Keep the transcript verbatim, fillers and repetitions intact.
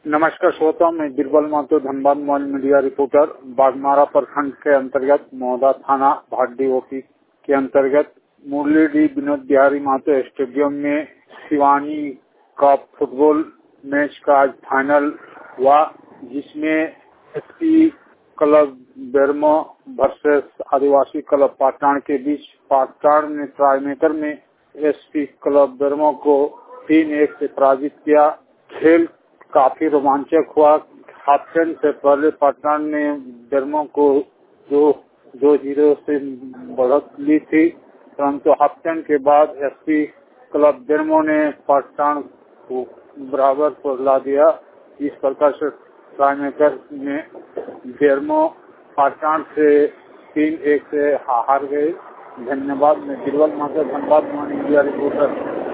नमस्कार श्रोता, मैं Birbal Mato Dhanbad mobile media reporter. Baghmara प्रखंड के अंतर्गत मौदा थाना भाटी ओपी के अंतर्गत मुरली डी विनोद बिहारी महतो स्टेडियम में शिवानी कप फुटबॉल मैच का आज फाइनल हुआ, जिसमें SP club Bermo versus Adivasi club Patan के बीच पाटन ने ट्राईमेकर में एसपी क्लब बेरमो को तीन एक से पराजित किया। खेल काफी रोमांचक हुआ। हाफ टाइम से पहले पाटन ने बेरमो को दो दो जीरो से बढ़त ली थी, परंतु हाफ टाइम के बाद एसपी क्लब बेरमो ने पाटन को बराबर पर ला दिया। इस प्रकार से ट्राईमेकर में बेरमो पाटन से तीन एक से हार गए। धन्यवाद। मैं Birbal Mato Dhanbad mobile media reporter.